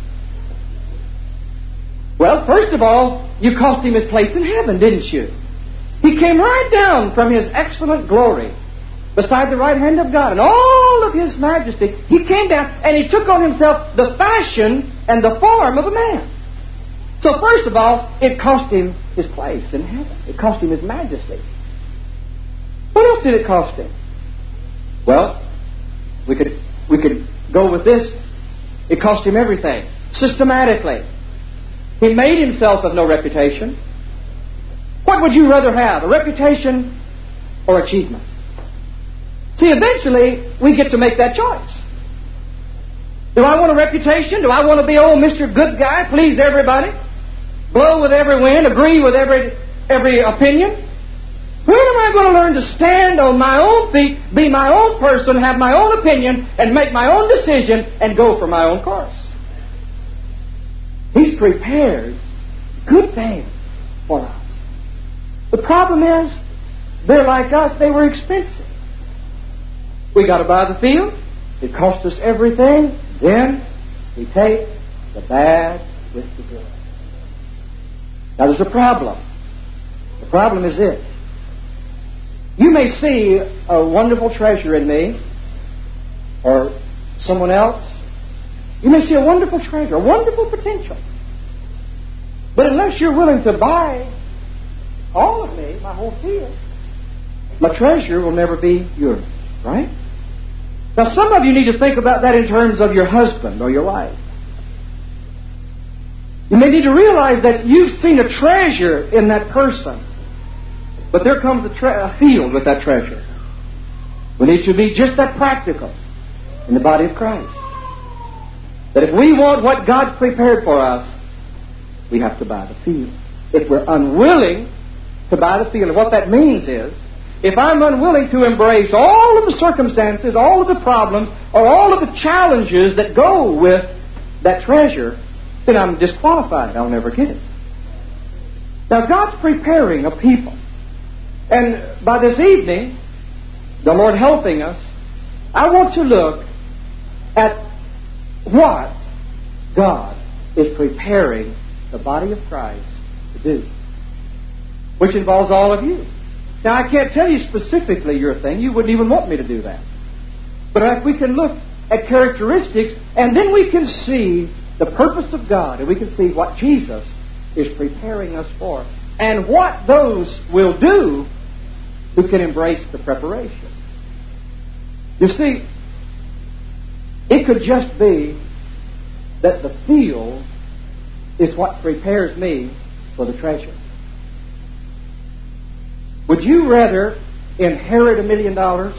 Well, first of all, you cost Him His place in heaven, didn't you? He came right down from His excellent glory beside the right hand of God and all of His majesty. He came down and He took on Himself the fashion and the form of a man. So first of all, it cost Him His place in heaven. It cost Him His majesty. What else did it cost him? Well, we could go with this. It cost him everything. Systematically. He made himself of no reputation. What would you rather have, a reputation or achievement? See, eventually, we get to make that choice. Do I want a reputation? Do I want to be old Mr. Good Guy, please everybody, blow with every wind, agree with every opinion? When am I going to learn to stand on my own feet, be my own person, have my own opinion, and make my own decision, and go for my own course? He's prepared good things for us. The problem is, they're like us, they were expensive. We got to buy the field. It cost us everything. Then we take the bad with the good. Now there's a problem. The problem is this. You may see a wonderful treasure in me or someone else. You may see a wonderful treasure, a wonderful potential. But unless you're willing to buy all of me, my whole field, my treasure will never be yours. Right? Now some of you need to think about that in terms of your husband or your wife. You may need to realize that you've seen a treasure in that person. But there comes a field with that treasure. We need to be just that practical in the body of Christ. That if we want what God prepared for us, we have to buy the field. If we're unwilling to buy the field, and what that means is, if I'm unwilling to embrace all of the circumstances, all of the problems, or all of the challenges that go with that treasure, then I'm disqualified. I'll never get it. Now, God's preparing a people. And by this evening, the Lord helping us, I want to look at what God is preparing the body of Christ to do, which involves all of you. Now, I can't tell you specifically your thing. You wouldn't even want me to do that. But if we can look at characteristics, and then we can see the purpose of God, and we can see what Jesus is preparing us for, and what those will do who can embrace the preparation. You see, it could just be that the field is what prepares me for the treasure. Would you rather inherit $1 million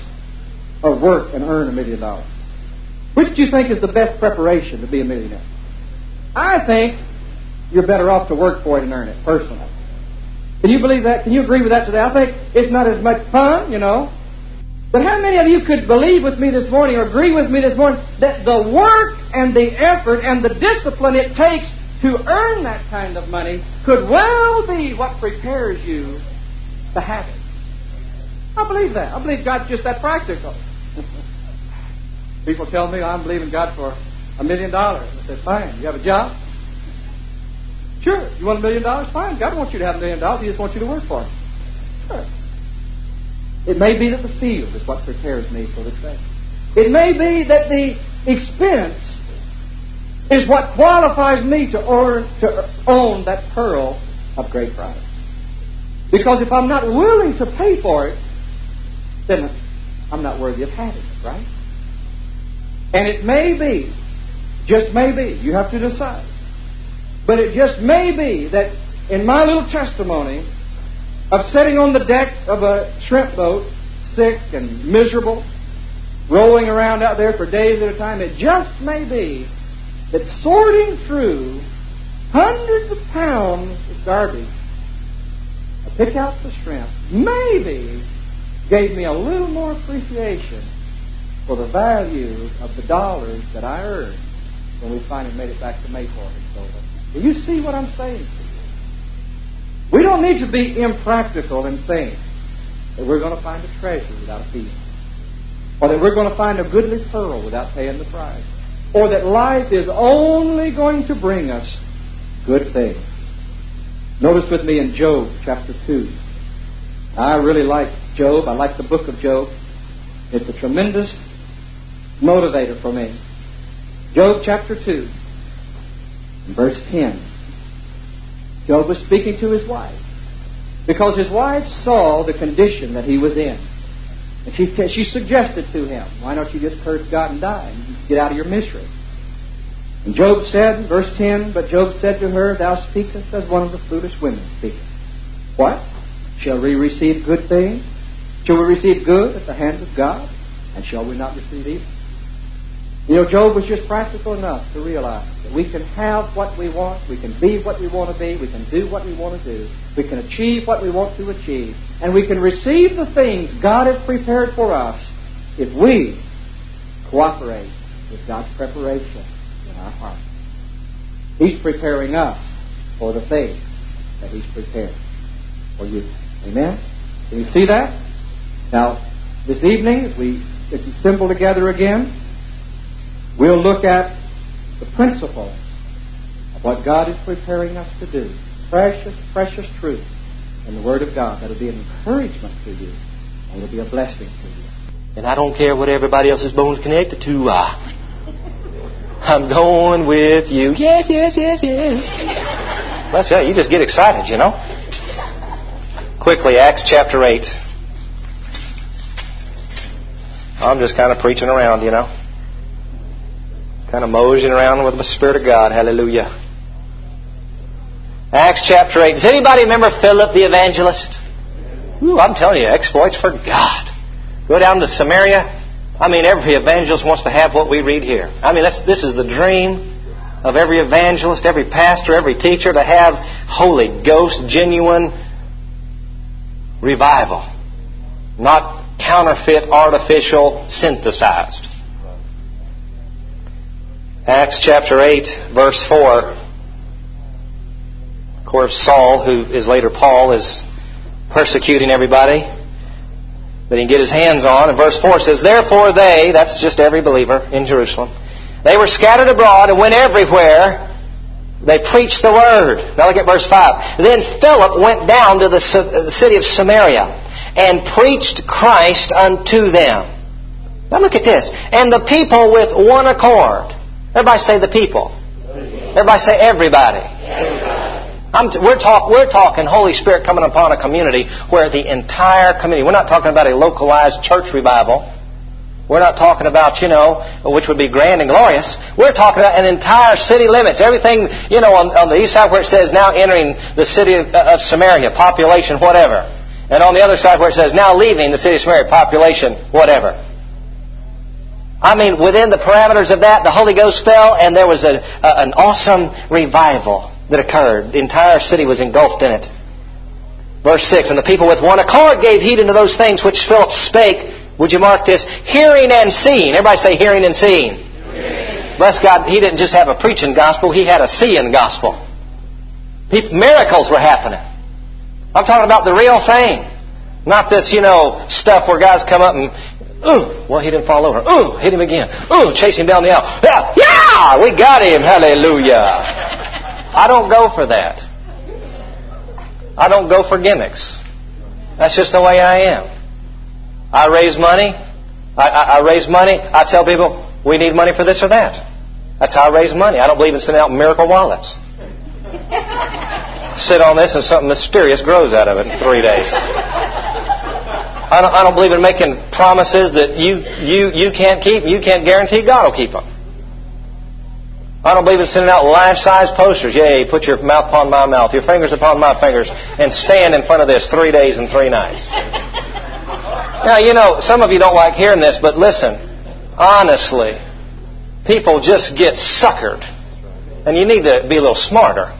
or work and earn $1 million? Which do you think is the best preparation to be a millionaire? I think you're better off to work for it and earn it, personally. Can you believe that? Can you agree with that today? I think it's not as much fun, you know. But how many of you could believe with me this morning or agree with me this morning that the work and the effort and the discipline it takes to earn that kind of money could well be what prepares you to have it? I believe that. I believe God's just that practical. People tell me I'm believing God for $1 million. I say, fine. You have a job? Sure. You want $1 million? Fine. God wants you to have $1 million. He just wants you to work for Him. Sure. It may be that the field is what prepares me for the treasure. It may be that the expense is what qualifies me to own that pearl of great price. Because if I'm not willing to pay for it, then I'm not worthy of having it, right? And it may be, just may be, you have to decide, but it just may be that in my little testimony of sitting on the deck of a shrimp boat, sick and miserable, rolling around out there for days at a time, it just may be that sorting through hundreds of pounds of garbage, I pick out the shrimp, maybe gave me a little more appreciation for the value of the dollars that I earned when we finally made it back to Mayport and sold it. Do you see what I'm saying to you? We don't need to be impractical and think that we're going to find a treasure without a field, or that we're going to find a goodly pearl without paying the price, or that life is only going to bring us good things. Notice with me in Job chapter 2. I really like Job. I like the book of Job. It's a tremendous motivator for me. Job chapter 2, verse 10. Job was speaking to his wife because his wife saw the condition that he was in. And she suggested to him, why don't you just curse God and die and get out of your misery? And Job said, verse 10, but Job said to her, thou speakest as one of the foolish women speaketh. What? Shall we receive good things? Shall we receive good at the hand of God? And shall we not receive evil? You know, Job was just practical enough to realize that we can have what we want, we can be what we want to be, we can do what we want to do, we can achieve what we want to achieve, and we can receive the things God has prepared for us if we cooperate with God's preparation in our heart. He's preparing us for the things that He's prepared for you. Amen? Can you see that? Now, this evening, as we assemble together again, we'll look at the principle of what God is preparing us to do. Precious, precious truth in the Word of God. That'll be an encouragement to you, and it'll be a blessing to you. And I don't care what everybody else's bone's connected to. I'm going with you. Yes, yes, yes, yes. That's right. You just get excited, you know. Quickly, Acts chapter 8. I'm just kind of preaching around, you know. Kind of moseying around with the Spirit of God. Hallelujah. Acts chapter 8. Does anybody remember Philip the evangelist? Ooh, I'm telling you, exploits for God. Go down to Samaria. I mean, every evangelist wants to have what we read here. I mean, this is the dream of every evangelist, every pastor, every teacher, to have Holy Ghost, genuine revival. Not counterfeit, artificial, synthesized. Acts chapter 8, verse 4. Of course, Saul, who is later Paul, is persecuting everybody that he can get his hands on. And verse 4 says, therefore they, that's just every believer in Jerusalem, they were scattered abroad and went everywhere. They preached the word. Now look at verse 5. Then Philip went down to the city of Samaria and preached Christ unto them. Now look at this. And the people with one accord. Everybody say the people. Everybody say everybody. We're talking Holy Spirit coming upon a community where the entire community, we're not talking about a localized church revival. We're not talking about, which would be grand and glorious. We're talking about an entire city limits. Everything, on the east side where it says now entering the city of Samaria, population whatever. And on the other side where it says now leaving the city of Samaria, population whatever. I mean, within the parameters of that, the Holy Ghost fell and there was an awesome revival that occurred. The entire city was engulfed in it. Verse 6, and the people with one accord gave heed unto those things which Philip spake. Would you mark this? Hearing and seeing. Everybody say hearing and seeing. Hearing. Bless God, he didn't just have a preaching gospel, he had a seeing gospel. Miracles were happening. I'm talking about the real thing. Not this, stuff where guys come up and, ooh, well, he didn't fall over. Ooh, hit him again. Ooh, chase him down the aisle. Yeah, we got him. Hallelujah. I don't go for that. I don't go for gimmicks. That's just the way I am. I raise money. I raise money. I tell people, we need money for this or that. That's how I raise money. I don't believe in sending out miracle wallets. Sit on this and something mysterious grows out of it in 3 days. I don't believe in making promises that you can't keep. You can't guarantee God will keep them. I don't believe in sending out life-size posters. Yea, put your mouth upon my mouth, your fingers upon my fingers, and stand in front of this 3 days and 3 nights. Now, some of you don't like hearing this, but listen, honestly, people just get suckered. And you need to be a little smarter.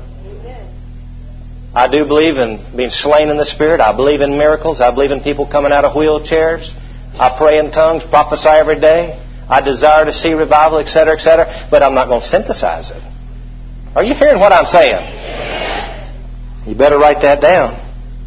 I do believe in being slain in the Spirit. I believe in miracles. I believe in people coming out of wheelchairs. I pray in tongues, prophesy every day. I desire to see revival, etc., etc. But I'm not going to synthesize it. Are you hearing what I'm saying? You better write that down.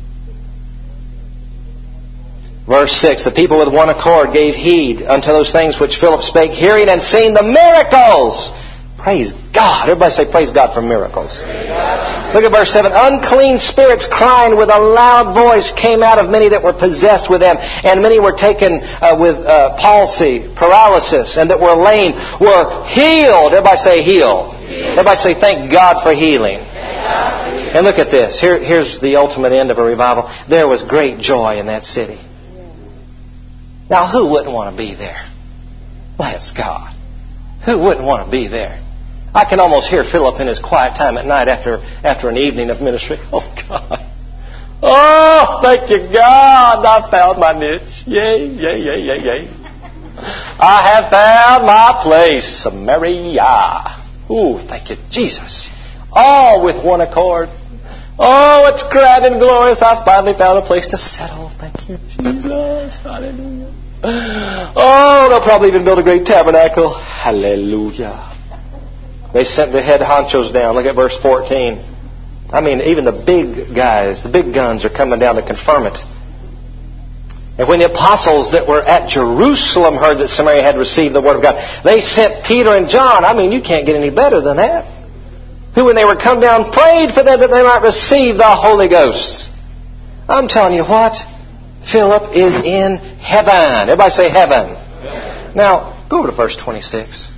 Verse 6, the people with one accord gave heed unto those things which Philip spake, hearing and seeing the miracles. Praise God. Everybody say praise God for miracles. Look at verse 7. Unclean spirits crying with a loud voice came out of many that were possessed with them. And many were taken with palsy, paralysis, and that were lame were healed. Everybody say healed. Everybody say thank God for healing. And look at this. Here's the ultimate end of a revival. There was great joy in that city. Now, who wouldn't want to be there? Bless God. Who wouldn't want to be there? I can almost hear Philip in his quiet time at night after an evening of ministry. Oh, God. Oh, thank you, God. I found my niche. Yay, yay, yay, yay, yay. I have found my place, Samaria. Ooh, thank you, Jesus. All with one accord. Oh, it's grand and glorious. I finally found a place to settle. Thank you, Jesus. Hallelujah. Oh, they'll probably even build a great tabernacle. Hallelujah. They sent the head honchos down. Look at verse 14. I mean, even the big guys, the big guns are coming down to confirm it. And when the apostles that were at Jerusalem heard that Samaria had received the word of God, they sent Peter and John. I mean, you can't get any better than that. Who, when they were come down, prayed for them that they might receive the Holy Ghost. I'm telling you what, Philip is in heaven. Everybody say heaven. Now, go over to verse 26.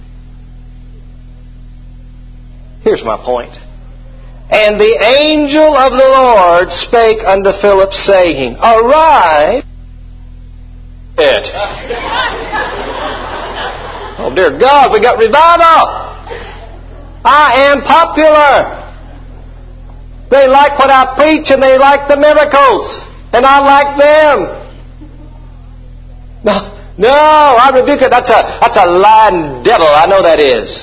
Here's my point. And the angel of the Lord spake unto Philip, saying, Arise. Oh, dear God, we got revival. I am popular. They like what I preach and they like the miracles. And I like them. No, I rebuke it. That's a lying devil. I know that is.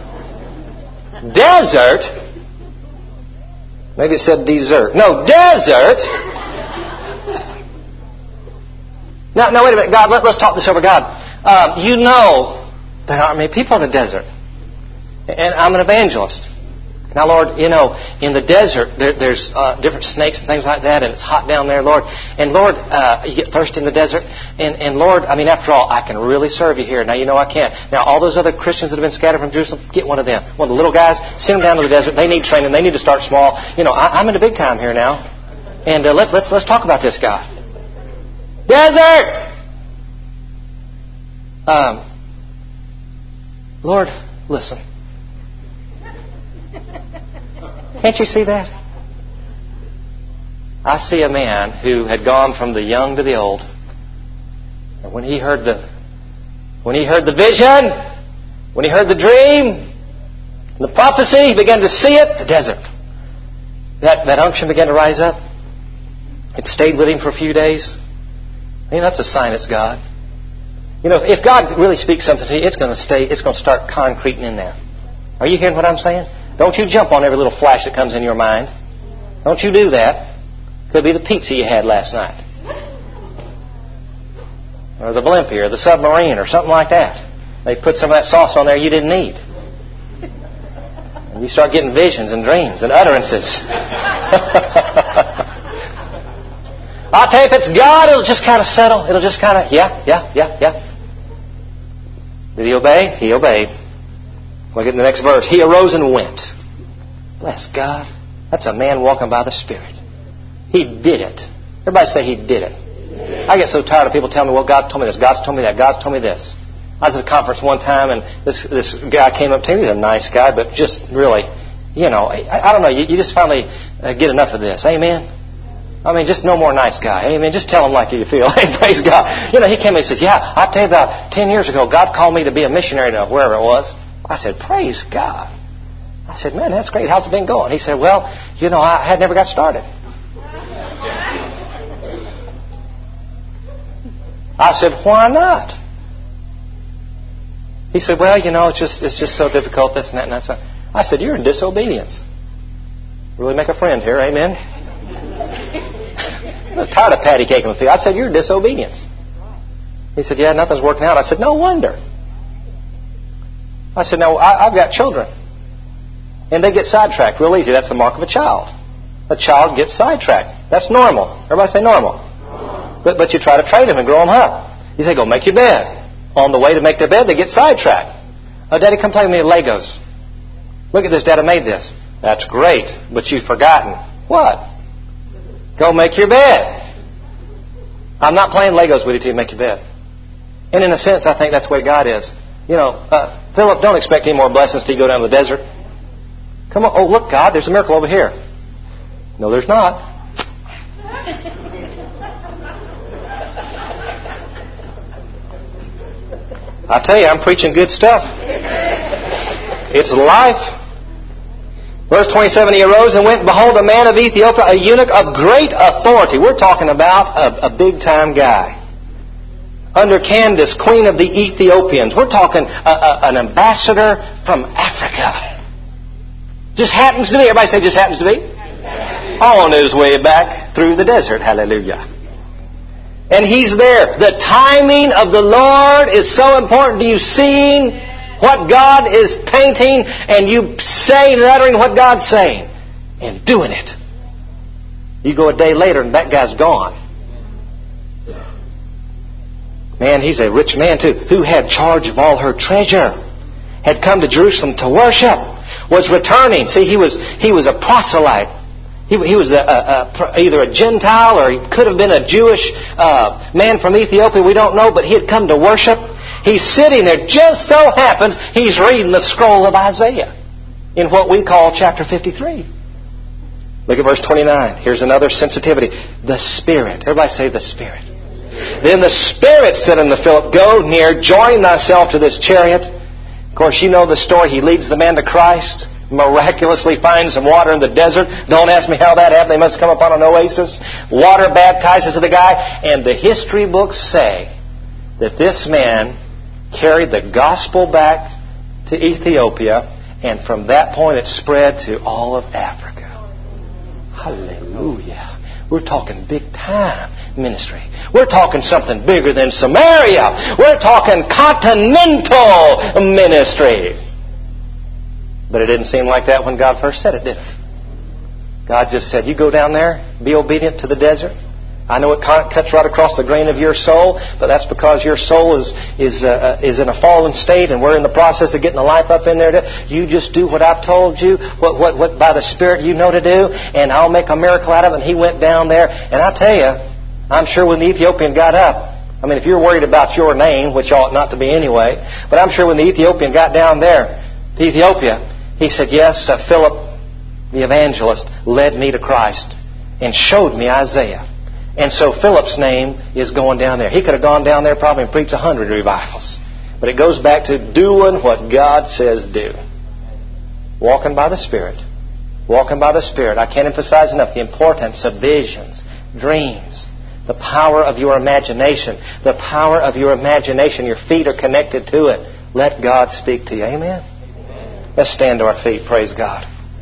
Desert? Maybe it said desert. No, desert. Now, wait a minute. God, let's talk this over. God, you know there aren't many people in the desert. And I'm an evangelist. Now, Lord, you know, in the desert, there's different snakes and things like that, and it's hot down there, Lord. And, Lord, you get thirsty in the desert. And, Lord, I mean, after all, I can really serve you here. Now, you know I can't. Now, all those other Christians that have been scattered from Jerusalem, get one of them. One of the little guys, send them down to the desert. They need training. They need to start small. You know, I'm in the big time here now. And let's talk about this, God. Desert! Lord, listen. Can't you see that? I see a man who had gone from the young to the old. And when he heard the vision, when he heard the dream, the prophecy, he began to see it, the desert. That unction began to rise up. It stayed with him for a few days. You know, that's a sign it's God. You know, if God really speaks something to you, it's going to start concreting in there. Are you hearing what I'm saying? Don't you jump on every little flash that comes in your mind. Don't you do that. Could be the pizza you had last night. Or the Blimpie or the submarine or something like that. They put some of that sauce on there you didn't need. And you start getting visions and dreams and utterances. I'll tell you, if it's God, it'll just kind of settle. It'll just kind of, yeah. Did he obey? He obeyed. Look at the next verse. He arose and went. Bless God. That's a man walking by the Spirit. He did it. Everybody say he did it. I get so tired of people telling me, well, God's told me this, God's told me that, God's told me this. I was at a conference one time, and this guy came up to me. He's a nice guy, but just really, you know, I don't know. You just finally get enough of this. Amen? I mean, just no more nice guy. Amen. Just tell him like you feel. Hey, praise God. You know, he came and said, yeah, I tell you about 10 years ago, God called me to be a missionary to wherever it was. I said, praise God. I said, man, that's great. How's it been going? He said, well, you know, I had never got started. I said, why not? He said, well, you know, it's just so difficult, this and that and that. I said, you're in disobedience. Really make a friend here, amen? I'm tired of patty caking with you. I said, you're in disobedience. He said, yeah, nothing's working out. I said, no wonder. I said, no, I've got children. And they get sidetracked real easy. That's the mark of a child. A child gets sidetracked. That's normal. Everybody say normal. But you try to train them and grow them up. You say, go make your bed. On the way to make their bed, they get sidetracked. Oh, Daddy, come play with me with Legos. Look at this, Dad, I made this. That's great, but you've forgotten. What? Go make your bed. I'm not playing Legos with you till you make your bed. And in a sense, I think that's the way God is. You know, Philip, don't expect any more blessings till you go down to the desert. Come on. Oh, look, God, there's a miracle over here. No, there's not. I tell you, I'm preaching good stuff. It's life. Verse 27, he arose and went, behold, a man of Ethiopia, a eunuch of great authority. We're talking about a big-time guy. Under Candace, queen of the Ethiopians. We're talking an ambassador from Africa. Just happens to be. Everybody say, just happens to be. On his way back through the desert. Hallelujah. And he's there. The timing of the Lord is so important. Do you see what God is painting, and you saying and uttering what God's saying and doing it? You go a day later and that guy's gone. Man, he's a rich man too, who had charge of all her treasure, had come to Jerusalem to worship, was returning. See, he was a proselyte. He was either a Gentile or he could have been a Jewish man from Ethiopia. We don't know, but he had come to worship. He's sitting there. Just so happens he's reading the scroll of Isaiah in what we call chapter 53. Look at verse 29. Here's another sensitivity. The Spirit. Everybody say the Spirit. Then the Spirit said unto Philip, go near, join thyself to this chariot. Of course, you know the story. He leads the man to Christ. Miraculously finds some water in the desert. Don't ask me how that happened. They must come upon an oasis. Water baptizes the guy. And the history books say that this man carried the gospel back to Ethiopia, and from that point it spread to all of Africa. Hallelujah. We're talking big time ministry. We're talking something bigger than Samaria. We're talking continental ministry. But it didn't seem like that when God first said it, did it? God just said, you go down there, be obedient to the desert. I know it cuts right across the grain of your soul, but that's because your soul is in a fallen state, and we're in the process of getting the life up in there. You just do what I've told you, what by the Spirit you know to do, and I'll make a miracle out of it. And he went down there, and I tell you, I'm sure when the Ethiopian got up, I mean, if you're worried about your name, which ought not to be anyway, but I'm sure when the Ethiopian got down there to Ethiopia, he said, yes, Philip, the evangelist, led me to Christ and showed me Isaiah. And so Philip's name is going down there. He could have gone down there probably and preached 100 revivals. But it goes back to doing what God says do. Walking by the Spirit. Walking by the Spirit. I can't emphasize enough the importance of visions, dreams, the power of your imagination. The power of your imagination. Your feet are connected to it. Let God speak to you. Amen? Let's stand to our feet. Praise God.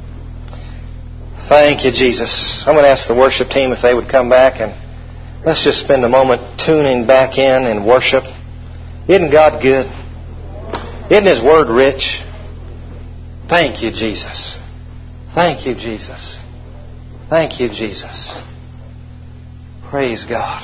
Thank you, Jesus. I'm going to ask the worship team if they would come back, and let's just spend a moment tuning back in and worship. Isn't God good? Isn't His Word rich? Thank you, Jesus. Thank you, Jesus. Thank you, Jesus. Praise God.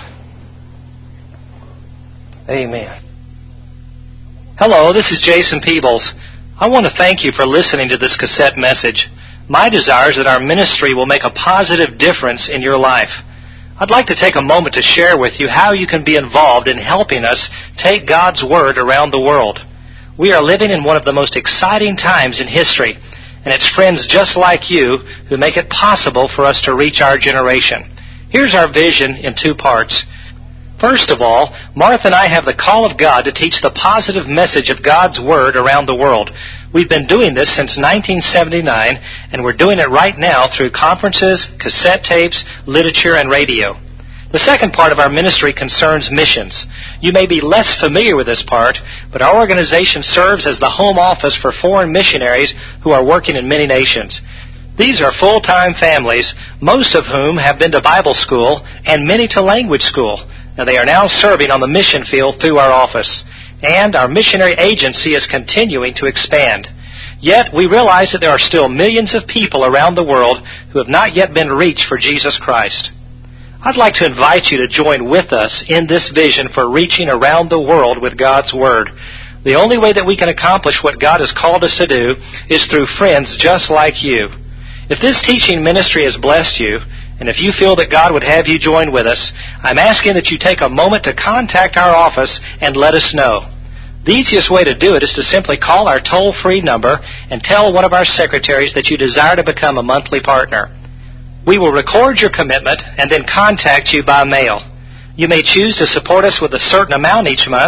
Amen. Hello, this is Jason Peebles. I want to thank you for listening to this cassette message. My desire is that our ministry will make a positive difference in your life. I'd like to take a moment to share with you how you can be involved in helping us take God's Word around the world. We are living in one of the most exciting times in history, and it's friends just like you who make it possible for us to reach our generation. Here's our vision in 2 parts. First of all, Martha and I have the call of God to teach the positive message of God's Word around the world. We've been doing this since 1979, and we're doing it right now through conferences, cassette tapes, literature, and radio. The second part of our ministry concerns missions. You may be less familiar with this part, but our organization serves as the home office for foreign missionaries who are working in many nations. These are full-time families, most of whom have been to Bible school and many to language school. Now, they are now serving on the mission field through our office. And our missionary agency is continuing to expand. Yet, we realize that there are still millions of people around the world who have not yet been reached for Jesus Christ. I'd like to invite you to join with us in this vision for reaching around the world with God's Word. The only way that we can accomplish what God has called us to do is through friends just like you. If this teaching ministry has blessed you, and if you feel that God would have you join with us, I'm asking that you take a moment to contact our office and let us know. The easiest way to do it is to simply call our toll-free number and tell one of our secretaries that you desire to become a monthly partner. We will record your commitment and then contact you by mail. You may choose to support us with a certain amount each month,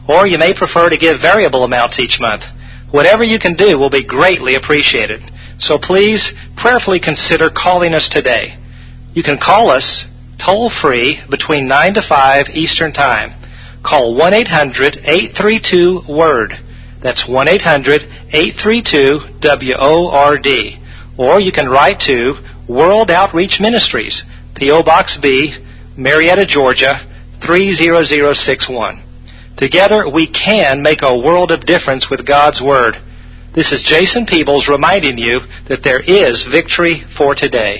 Or you may prefer to give variable amounts each month. Whatever you can do will be greatly appreciated. So please prayerfully consider calling us today. You can call us toll-free between 9 to 5 Eastern Time. Call 1-800-832-WORD. That's 1-800-832-WORD. Or you can write to World Outreach Ministries, P.O. Box B, Marietta, Georgia, 30061. Together we can make a world of difference with God's Word. This is Jason Peebles reminding you that there is victory for today.